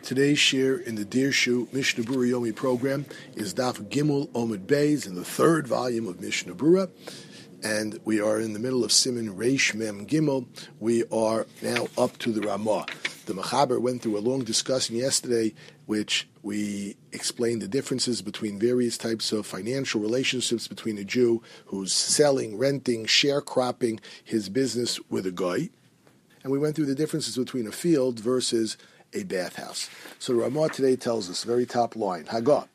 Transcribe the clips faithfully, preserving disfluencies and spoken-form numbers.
Today's share in the Dirshu Mishnah Berurah Yomi program is Daf Gimel Omid Beis in the third volume of Mishnah Berurah, and we are in the middle of Siman Reish Mem Gimel. We are now up to the Ramah. The Mechaber went through a long discussion yesterday, which we explained the differences between various types of financial relationships between a Jew who's selling, renting, sharecropping his business with a goy, and we went through the differences between a field versus a bathhouse. So the Ramah today tells us, very top line, Hagah,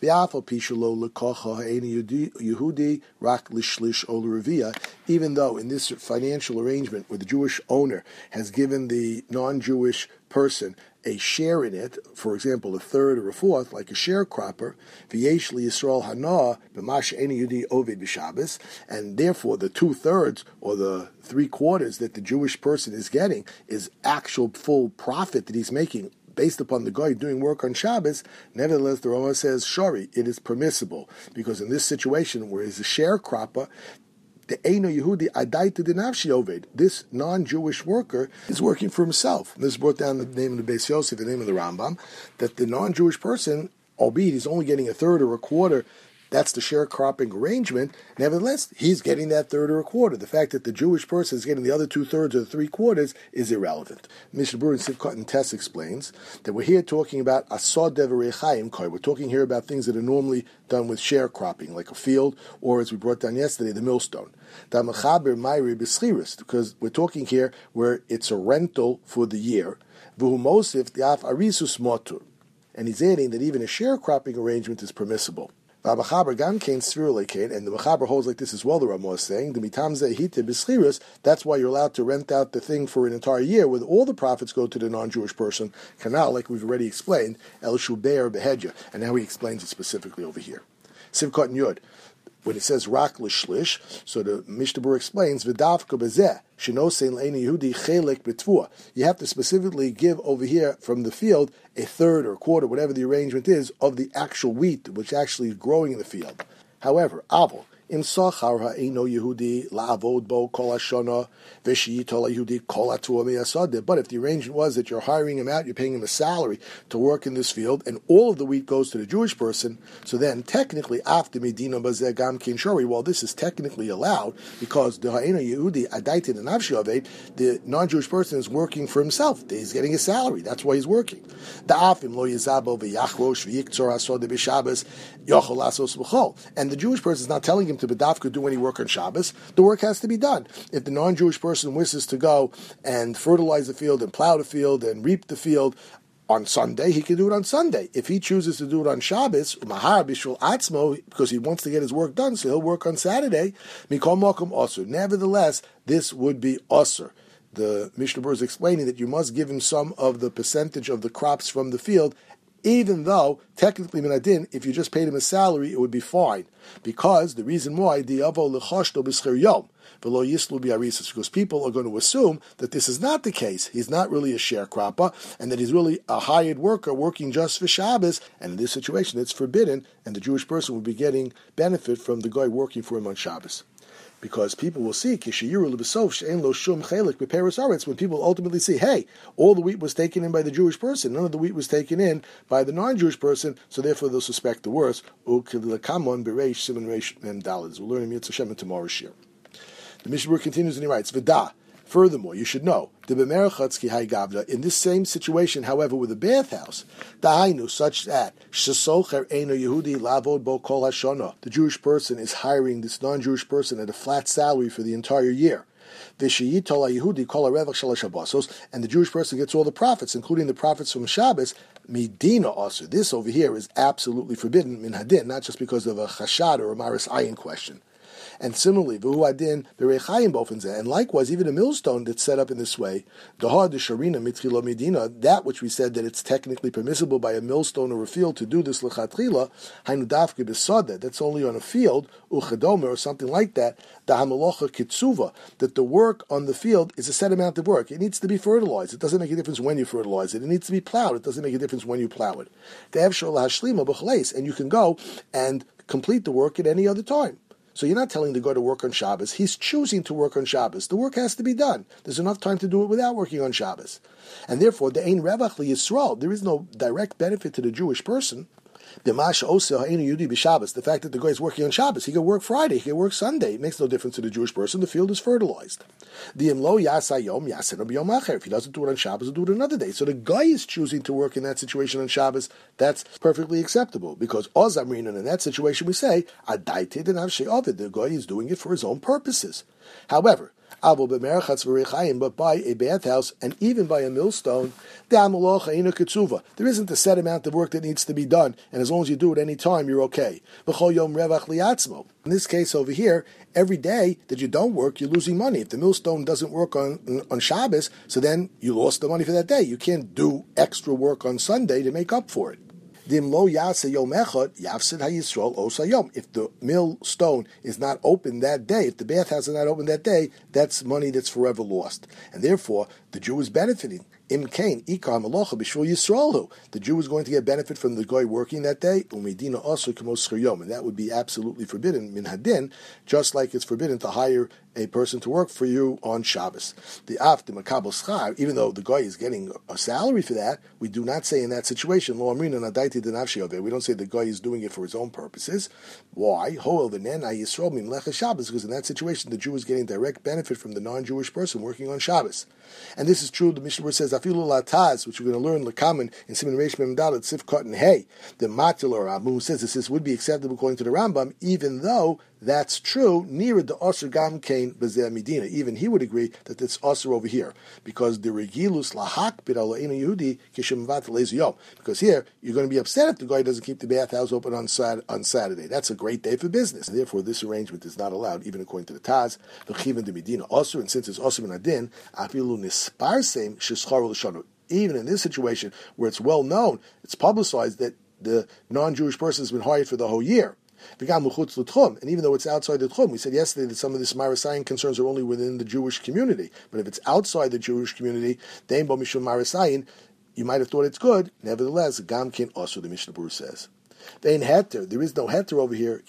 even though in this financial arrangement where the Jewish owner has given the non-Jewish person a share in it, for example, a third or a fourth, like a sharecropper, and therefore the two-thirds or the three-quarters that the Jewish person is getting is actual full profit that he's making based upon the guy doing work on Shabbos. Nevertheless, the Rama says, Shari, it is permissible, because in this situation where he's a sharecropper, the Eino Yehudi Adaita Dinavshi Oved, this non-Jewish worker is working for himself. This brought down the name of the Beis Yosef, the name of the Rambam, that the non-Jewish person, albeit he's only getting a third or a quarter, that's the sharecropping arrangement. Nevertheless, he's getting that third or a quarter. The fact that the Jewish person is getting the other two-thirds or the three-quarters is irrelevant. Mishnah Berurah and Sivkot and Tess explains that we're here talking about asod devarei chayim koi. We're talking here about things that are normally done with sharecropping, like a field, or as we brought down yesterday, the millstone. Because we're talking here where it's a rental for the year. And he's adding that even a sharecropping arrangement is permissible. And the Mechaber holds like this as well, the Ramah is saying, that's why you're allowed to rent out the thing for an entire year, where all the profits go to the non-Jewish person, canal, like we've already explained, El Shubeir Behedja, and now he explains it specifically over here. Sivkot and Yud, when it says Rak L'Shlish, so the Mishnah Berurah explains, V'davka Bezeh, Shenosein L'Eini Yehudi Chelek B'Tvua. You have to specifically give over here from the field a third or a quarter, whatever the arrangement is, of the actual wheat, which actually is growing in the field. However, Avol, Im Sachar Ha'eino Yehudi La'avod Bo Kol HaShana V'Shiyitol Yehudi Kol HaTuah Me'asadeh. But if the arrangement was that you're hiring him out, you're paying him a salary to work in this field, and all of the wheat goes to the Jewish person, so then technically after Medina Bazeh Gam Kin Shori, well, this is technically allowed because the Ha'eino Yehudi Adaitin and Avshi Aved, the non-Jewish person is working for himself. He's getting a salary. That's why he's working. Da'afim Lo Yizabo V'Yachrosh V'Yiktzor HaSodeh B'Shabbos Yochol Asos B'Chol. And the Jewish person is not telling him to bedafka do any work on Shabbos. The work has to be done. If the non-Jewish person wishes to go and fertilize the field and plow the field and reap the field on Sunday, he can do it on Sunday. If he chooses to do it on Shabbos, mahar bishul atzmo, because he wants to get his work done, so he'll work on Saturday, mikol mokum osur. Nevertheless, this would be osur. The Mishnah Berurah is explaining that you must give him some of the percentage of the crops from the field, even though, technically, minadin, if you just paid him a salary, it would be fine. Because the reason why, because people are going to assume that this is not the case. He's not really a sharecropper, and that he's really a hired worker working just for Shabbos. And in this situation, it's forbidden, and the Jewish person would be getting benefit from the guy working for him on Shabbos. Because people will see, when people ultimately see, hey, all the wheat was taken in by the Jewish person, none of the wheat was taken in by the non-Jewish person, so therefore they'll suspect the worst. We'll learn in Yitzhak in tomorrow's shir. The Mishnah Berurah continues and he writes, V'da. Furthermore, you should know, in this same situation, however, with a bathhouse, such that the Jewish person is hiring this non-Jewish person at a flat salary for the entire year. And the Jewish person gets all the profits, including the profits from Shabbos. Medina also. This over here is absolutely forbidden, min hadin, not just because of a chashad or a maris ayin question. And similarly, and likewise, even a millstone that's set up in this way, that which we said that it's technically permissible by a millstone or a field to do this l'chatchila, that's only on a field, or something like that, that the work on the field is a set amount of work. It needs to be fertilized. It doesn't make a difference when you fertilize it. It needs to be plowed. It doesn't make a difference when you plow it. And you can go and complete the work at any other time. So you're not telling the guy to work on Shabbos. He's choosing to work on Shabbos. The work has to be done. There's enough time to do it without working on Shabbos. And therefore, the ein revach liyisrael, there is no direct benefit to the Jewish person. The fact that the guy is working on Shabbos, he can work Friday, he can work Sunday. It makes no difference to the Jewish person. The field is fertilized. If he doesn't do it on Shabbos, he'll do it another day. So the guy is choosing to work in that situation on Shabbos. That's perfectly acceptable, because Ozamrin, in that situation we say, the guy is doing it for his own purposes. However, but by a bathhouse and even by a millstone, there isn't a set amount of work that needs to be done, and as long as you do it any time, you're okay. In this case over here, every day that you don't work, you're losing money. If the millstone doesn't work on, on Shabbos, so then you lost the money for that day. You can't do extra work on Sunday to make up for it. If the millstone is not open that day, if the bathhouse is not open that day, that's money that's forever lost. And therefore, the Jew is benefiting. Im kain ikar malacha b'shvil Yisraelu. The Jew is going to get benefit from the guy working that day. Umedina also kamos yom, and that would be absolutely forbidden min hadin, just like it's forbidden to hire a person to work for you on Shabbos. The af the makabel schar, even though the guy is getting a salary for that, we do not say in that situation lo amrina nadaiti denavshi ove. We don't say the guy is doing it for his own purposes. Why? Hoel v'nena Yisrael min lecha Shabbos, because in that situation the Jew is getting direct benefit from the non-Jewish person working on Shabbos. And this is true. The Mishnah says afilu lataz, which we're going to learn lekamen in Siman Reish Mem Dalet Sifkat and Hey. The Matil or Amu says this, this would be acceptable according to the Rambam, even though that's true. Near the Osir Gam Kain Bezer Medina, even he would agree that it's Osir over here, because the Regilus Lahak Bidal Eina Yehudi Kishem Vat Leziyom. Because here you're going to be upset if the guy doesn't keep the bathhouse open on Sat- on Saturday. That's a great day for business. And therefore, this arrangement is not allowed, even according to the Taz. The Chivan de Medina Osir, and since it's Osir Ben Adin, Afilu Nisparsem Shescharu L'Shanu. Even in this situation where it's well known, it's publicized that the non-Jewish person has been hired for the whole year. And even though it's outside the tchum, we said yesterday that some of this Marasayan concerns are only within the Jewish community. But if it's outside the Jewish community, then bo mishum Marasayan, you might have thought it's good. Nevertheless, gam kin also, the Mishnah Berurah says. Vein heter, there is no heter over here.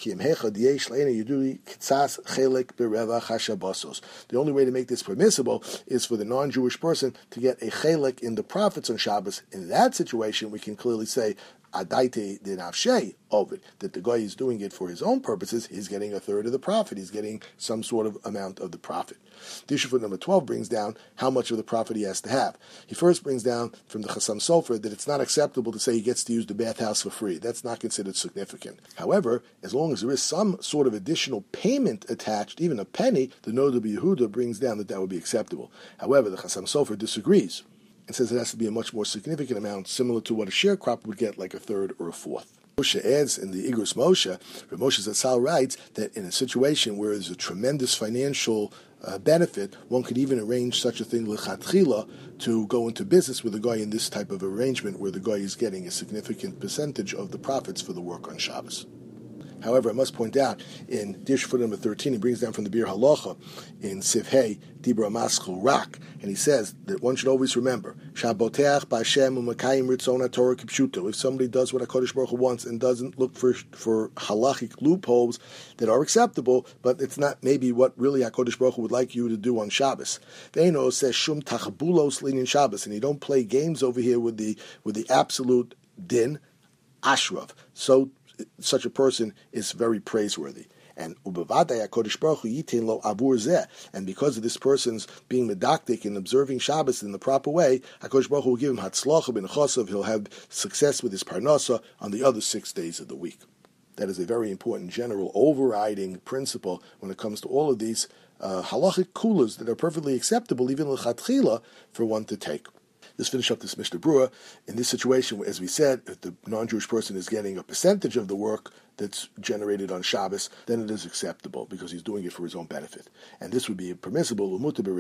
The only way to make this permissible is for the non-Jewish person to get a chelik in the profits on Shabbos. In that situation, we can clearly say adaite denavshei of it, that the guy is doing it for his own purposes. He's getting a third of the profit. He's getting some sort of amount of the profit. The issue for number twelve brings down how much of the profit he has to have. He first brings down from the Chassam Sofer that it's not acceptable to say he gets to use the bathhouse for free. That's not considered significant. However, as long as there is some sort of additional payment attached, even a penny, the Noda B'Yehuda brings down that that would be acceptable. However, the Chassam Sofer disagrees and says it has to be a much more significant amount, similar to what a sharecropper would get, like a third or a fourth. Moshe adds in the Igros Moshe, where Moshe Zatzal writes that in a situation where there's a tremendous financial uh, benefit, one could even arrange such a thing lechatchila to go into business with a guy in this type of arrangement where the guy is getting a significant percentage of the profits for the work on Shabbos. However, I must point out, in Dish foot number thirteen, he brings down from the Bir Halacha in Sivhei, Dibra Maschel Rak, and he says that one should always remember, Shaboteach B'Hashem U'Makayim Ritzona Torah Kipshuto. If somebody does what HaKadosh Baruch Hu wants and doesn't look for for halachic loopholes that are acceptable, but it's not maybe what really HaKadosh Baruch Hu would like you to do on Shabbos. Veino says Shum Tachbulos Linin Shabbos, and you don't play games over here with the with the absolute din, Ashrav. So such a person is very praiseworthy. And ubavadai HaKadosh Baruch Hu yitin lo abur zeh. And because of this person's being medactic and observing Shabbos in the proper way, HaKadosh Baruch Hu will give him hatzlacha ben chosav. He'll have success with his parnasa on the other six days of the week. That is a very important general overriding principle when it comes to all of these uh, halachic kulas that are perfectly acceptable, even l'chatchila, for one to take. Let's finish up this Mishnah Berurah. In this situation, as we said, if the non-Jewish person is getting a percentage of the work that's generated on Shabbos, then it is acceptable because he's doing it for his own benefit. And this would be permissible,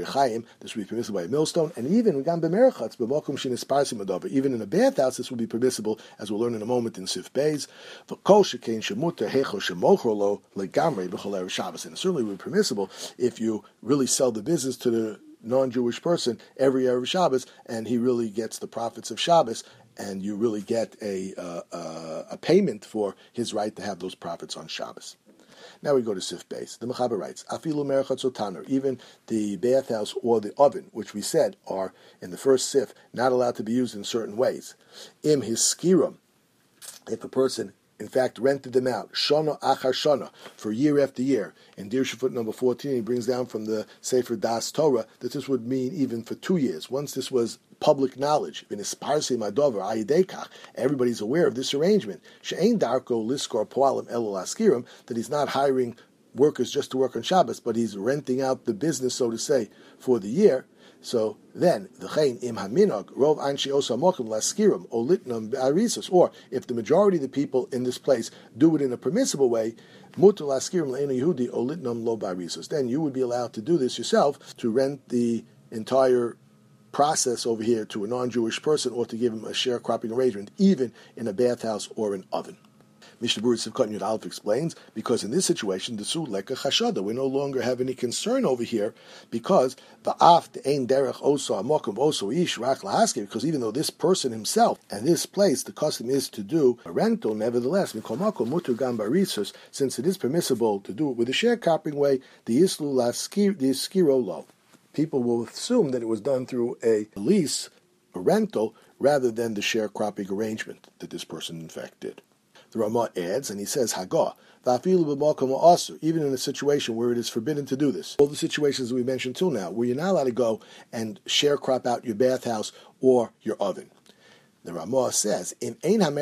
this would be permissible by a millstone, and even even in a bathhouse, this would be permissible, as we'll learn in a moment in Sif Beis. And it certainly would be permissible if you really sell the business to the non-Jewish person every Erev Shabbos, and he really gets the profits of Shabbos, and you really get a uh, uh, a payment for his right to have those profits on Shabbos. Now we go to Sif Beis. The Mechaber writes, Afilu merchatz otaner, even the bathhouse or the oven, which we said are, in the first Sif, not allowed to be used in certain ways. Im hiskiram, if a person in fact rented them out, shana achar shana, for year after year. In Dirshu foot number fourteen, he brings down from the Sefer Das Torah that this would mean even for two years. Once this was public knowledge, everybody's aware of this arrangement, that he's not hiring workers just to work on Shabbos, but he's renting out the business, so to say, for the year. So then, the chayin im haminog rov anshi osa mokim laskirim olitnam be'arisos, or if the majority of the people in this place do it in a permissible way, mutu laskirim le'enu Yehudi olitnam lo be'arisos, then you would be allowed to do this yourself, to rent the entire process over here to a non-Jewish person, or to give him a sharecropping arrangement, even in a bathhouse or an oven. Mishnah Berurah Sivkot Yud Aleph explains, because in this situation, the su leka chashada, we no longer have any concern over here, because ba'af de'ein derech oso amokum oso ish rak lahaske, because even though this person himself and this place, the custom is to do a rental, nevertheless, mikol makom mutu gam barisos, since it is permissible to do it with a sharecropping way, the islu laskir the iskiro lo. People will assume that it was done through a lease, a rental, rather than the sharecropping arrangement that this person in fact did. The Ramah adds, and he says, Hagah, even in a situation where it is forbidden to do this. All the situations we mentioned till now, where you're not allowed to go and sharecrop out your bathhouse or your oven. The Ramah says, if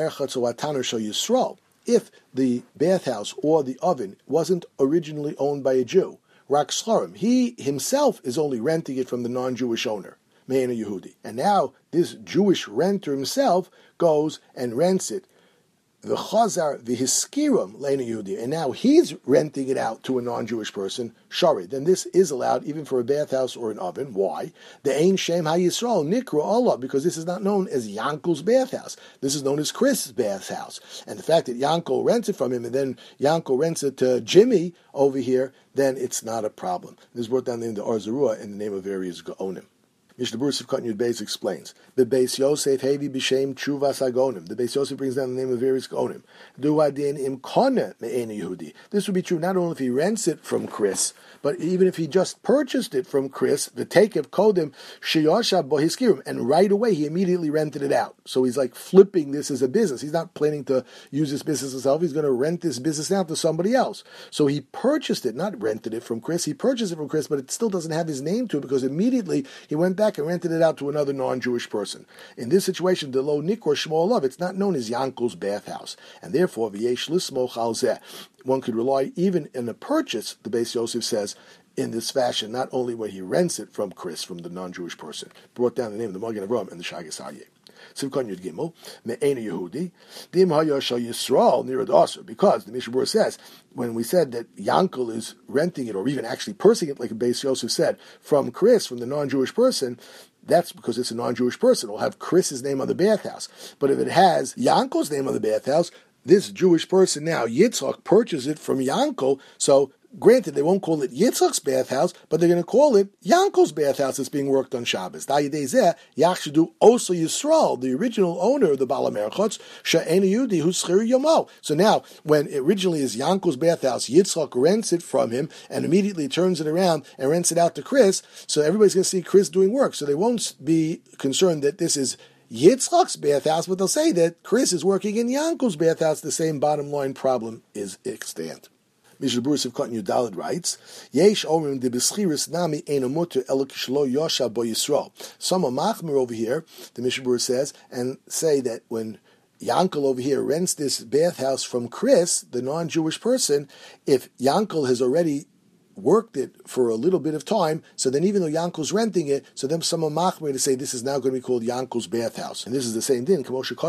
the bathhouse or the oven wasn't originally owned by a Jew, Rak Schrarim, he himself is only renting it from the non-Jewish owner, Me'ena Yehudi. And now this Jewish renter himself goes and rents it, the Chazar v'hiskirim le'ena Yehudi, and now he's renting it out to a non-Jewish person, Shari. Then this is allowed even for a bathhouse or an oven. Why? The Ein Shem HaYisrael Nikra Allah, because this is not known as Yankel's bathhouse. This is known as Chris's bathhouse. And the fact that Yankel rents it from him, and then Yankel rents it to Jimmy over here, then it's not a problem. This is brought down in the Or Zarua in the name of various Gaonim. Mishnah Berurah Sivkot Yud Beis explains, the Beis Yosef Hevi B'Shem Tshuvas Hagonim. The Beis Yosef brings down the name of various Gaonim. Duadin Im Kona Me'ena Yehudi. This would be true not only if he rents it from Chris, but even if he just purchased it from Chris, the Takev Kodim Sheyosha Bohiskirim, and right away he immediately rented it out. So he's like flipping this as a business. He's not planning to use this business himself. He's going to rent this business out to somebody else. So he purchased it, not rented it from Chris. He purchased it from Chris, but it still doesn't have his name to it, because immediately he went back and rented it out to another non-Jewish person. In this situation, the lo nikor shmo love, it's not known as Yankel's bathhouse, and therefore v'yesh lismo chalzeh. One could rely even in a purchase, the Beis Yosef says, in this fashion, not only when he rents it from Chris, from the non-Jewish person. Brought down the name of the Magen Avraham and the Shagas Aryeh. Sivkon Yud Gimel, Me'ena Yehudi, Dim Haya Shal Yisrael Nirad Aser, because the Mishnah Berurah says, when we said that Yankel is renting it, or even actually purchasing it, like Beis Yosef said, from Chris, from the non-Jewish person, that's because it's a non-Jewish person. It'll have Chris's name on the bathhouse. But if it has Yankel's name on the bathhouse, this Jewish person now, Yitzchak, purchased it from Yankel, so granted, they won't call it Yitzchak's bathhouse, but they're going to call it Yankel's bathhouse that's being worked on Shabbos. Yachshudu also Yisrael, the original owner of the Bala Merchotz, She'ena Yehudi, who's Schir Yomo. So now, when it originally is Yankel's bathhouse, Yitzchak rents it from him and immediately turns it around and rents it out to Chris, so everybody's going to see Chris doing work. So they won't be concerned that this is Yitzchak's bathhouse, but they'll say that Chris is working in Yankel's bathhouse. The same bottom line problem is extant. Mishnah Berurah Sivkot Yud Daled writes, Yesh omrim de beschiris nami eino muter elo kishlo yosha bo Yisrael. Some are machmir over here, the Mishnah Berurah says, and say that when Yankel over here rents this bathhouse from Chris, the non-Jewish person, if Yankel has already worked it for a little bit of time, so then even though Yankel's renting it, so then some are machmir to say this is now going to be called Yankel's bathhouse. And this is the same din.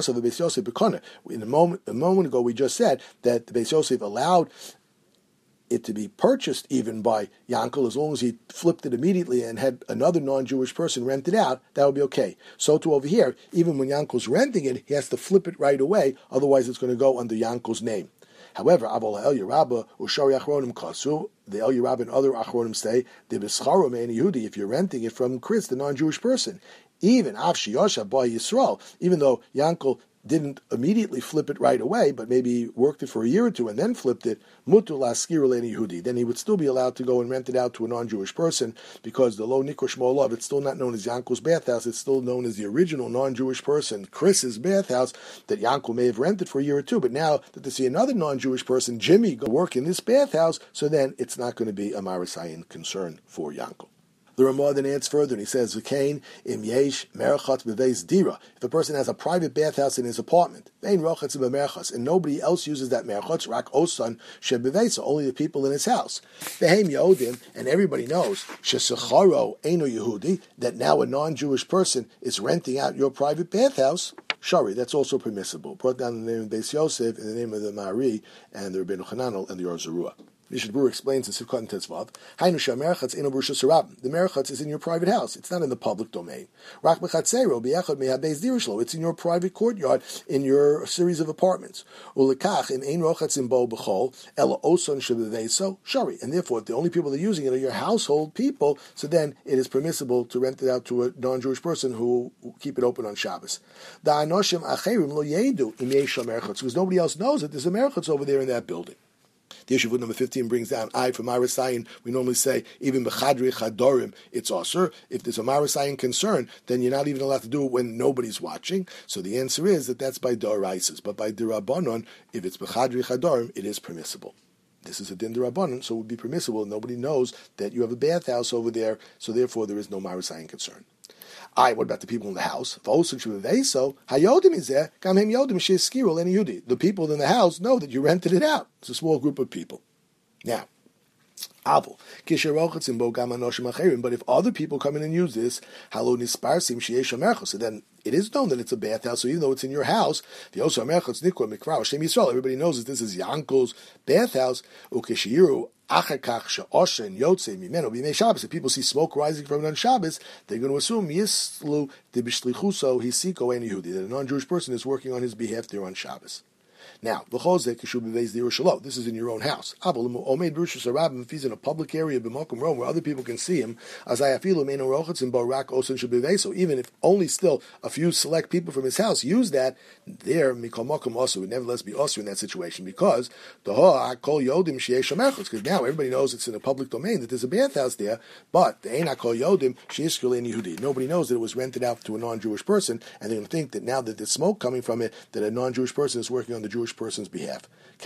In a moment, a moment ago, we just said that the Beis Yosef allowed it to be purchased even by Yankel, as long as he flipped it immediately and had another non-Jewish person rent it out, that would be okay. So too over here, even when Yankel's renting it, he has to flip it right away, otherwise it's going to go under Yankel's name. However, Abol El Yerabba Ushari Achronim Kasu, the El Yerabba and other Achronim say, the Bischarum and Yehudi, if you're renting it from Chris, the non-Jewish person, even Avshi Yosha by Yisrael, even though Yankel didn't immediately flip it right away, but maybe worked it for a year or two and then flipped it, mutu laskir le'en Yehudi, then he would still be allowed to go and rent it out to a non-Jewish person, because the lo nikra shmo alav, it's still not known as Yankel's bathhouse, it's still known as the original non-Jewish person, Chris's bathhouse, that Yankel may have rented for a year or two, but now that they see another non-Jewish person, Jimmy, go work in this bathhouse, so then it's not going to be a Marasayan concern for Yankel. The Ramah then adds further, and he says, "V'kein im yesh merchat b'veis dira." If a person has a private bathhouse in his apartment, vein rochatz b'merchas, and nobody else uses that merchatz, rak osan shebeveisa, only the people in his house. Vehem yodim, and everybody knows shesacharo eino Yehudi, that now a non-Jewish person is renting out your private bathhouse. Shari, that's also permissible. Brought down in the name of Beis Yosef, in the name of the Mari and the Rabbeinu Chananel and the Or Zarua. Mishnah Berurah explains in Sivkot and Tetzvav, Hainu she'merchatz eino b'rishus harabim. The merchatz is in your private house. It's not in the public domain. Rak b'chatzero b'yachad me'habeis dira shelo. It's in your private courtyard, in your series of apartments. Ulekach im ein rochatz im bo b'chol ela oson shebeveso shari. And therefore, if the only people that are using it are your household people, so then it is permissible to rent it out to a non-Jewish person who will keep it open on Shabbos. Da'anoshim acherim lo yedu im yesh merchatz, because nobody else knows that there's a merchatz over there in that building. The Yeshuvut number fifteen brings down, I, for Marasayan, we normally say, even B'chadri Chadorim, it's Asur. If there's a Marasayan concern, then you're not even allowed to do it when nobody's watching. So the answer is that that's by Doraisas. But by Dirabanon, if it's B'chadri Chadorim, it is permissible. This is a din Dirabanon, so it would be permissible. Nobody knows that you have a bathhouse over there, so therefore there is no Marasayan concern. I, what about the people in the house? The people in the house know that you rented it out. It's a small group of people. Now, but if other people come in and use this, so then it is known that it's a bathhouse, so even though it's in your house, everybody knows that this is Yankel's bathhouse. If people see smoke rising from it on Shabbos, they're going to assume that a non-Jewish person is working on his behalf there on Shabbos. Now, this is in your own house. If he's in a public area, where other people can see him, so even if only still a few select people from his house use that, there, also would nevertheless be also in that situation, because because now everybody knows it's in a public domain that there's a bathhouse there, but nobody knows that it was rented out to a non-Jewish person, and they're going to think that now that there's smoke coming from it, that a non-Jewish person is working on the Jewish person's behalf.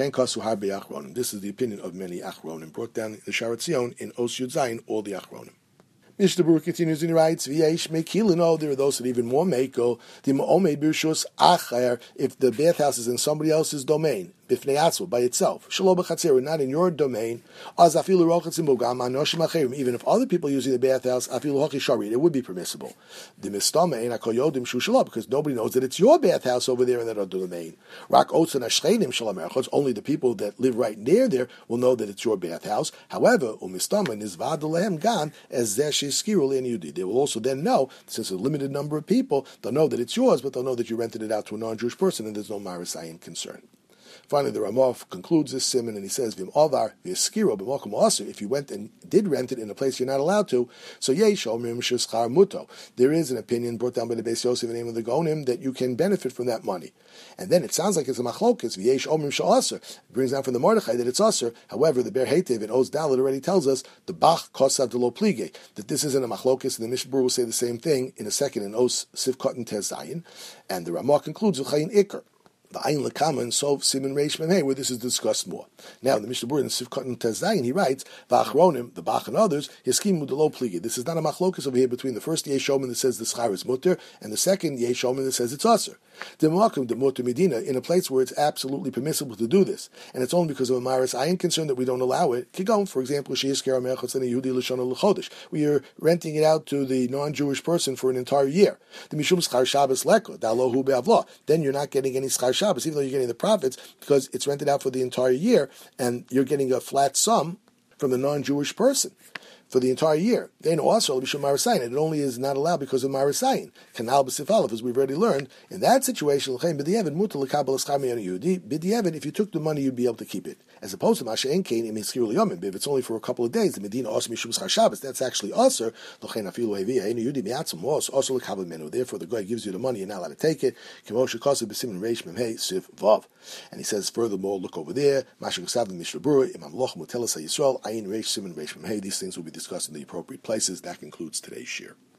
This is the opinion of many Achronim, brought down the Sharat Zion in Os Yud Zayin, all the Achronim. Mishnah Berurah continues and he writes, "V'yesh mekilin." No, there are those that are even more mekel. The ma'omed b'rishus acher, if the bathhouse is in somebody else's domain, b'fnei atzmo, by itself, shelo b'chatzer, not in your domain. Az afilu rochatzim bogam anoshim acherim. Even if other people are using the bathhouse, afilu hochi shari, it would be permissible. The mistama ein hakol yodim shu shelo, because nobody knows that it's your bathhouse over there in that other domain. Rak otzan ashchenim shelo merchotz. Only the people that live right near there will know that it's your bathhouse. However, umistama nizvad lehem gan as zesh. They will also then know, since a limited number of people, they'll know that it's yours, but they'll know that you rented it out to a non-Jewish person, and there's no Marasayan concern. Finally, the Ramah concludes this simon, and he says, "Vim alvar v'eskiro b'malkum aser." If you went and did rent it in a place you're not allowed to, so yesh omrim sheschar muto. There is an opinion brought down by the Beis Yosef in the name of the Gonim that you can benefit from that money. And then it sounds like it's a machlokas v'yesh omrim she'aser. It brings down from the Mordechai that it's aser. However, the Ber Heitev in Oz Dalet already tells us the bach kosav de lo plige, that this isn't a machlokas, and the Mishnah Berurah will say the same thing in a second in Oz Sivkot and Tez Zayin. And the Ramah concludes with Chayin Iker. The Ayin Lekama and Sov Siman Reish Memei, where this is discussed more. Now, the Mishnah Berurah in Sivkot and Tez Zayin, he writes, V'achronim, the Bach and others, Yeskim Udalo Pligi. This is not a machlokas over here between the first Yeshomin that says the schar is mutter and the second Yeshomin that says it's aser. The Makim, the Mutter Medina, in a place where it's absolutely permissible to do this, and it's only because of a Maris Ayin concern that we don't allow it. Kigon, for example, Sheyiskar Merchotz and Yehudi L'shana L'chodesh. We are renting it out to the non-Jewish person for an entire year. The Mishum Schar Shabbos Leko, Dalohu Be'avlah. Then you're not getting any Schar Shabbos, even though you're getting the profits, because it's rented out for the entire year, and you're getting a flat sum from the non-Jewish person. for the entire year. Then also Bishul Marasayin, it only is not allowed because of Marasayin. Kanal b'sifalef, as we've already learned. In that situation, l'chein b'di'evid mutar l'kabel eschar mi'yon Yehudi. B'di'evid, if you took the money, you'd be able to keep it. As opposed to Masha'en Kain im hiskiru l'yomim. If it's only for a couple of days, the Medina also mishum schar Shabbos. That's actually also l'chein afilu hevi ha'enu Yehudi mi'atzum also also l'kabel menu. Therefore, the guy gives you the money, you're not allowed to take it. Kemo shekaseh b'simin reish mem hey sif vav. And he says furthermore, look over there. Masha'en Sav the Mishnah Berurah imam loch mutelas ha'Yisrael ayin reish simin reish mem hey. These things will be discussed in the appropriate places. That concludes today's shir.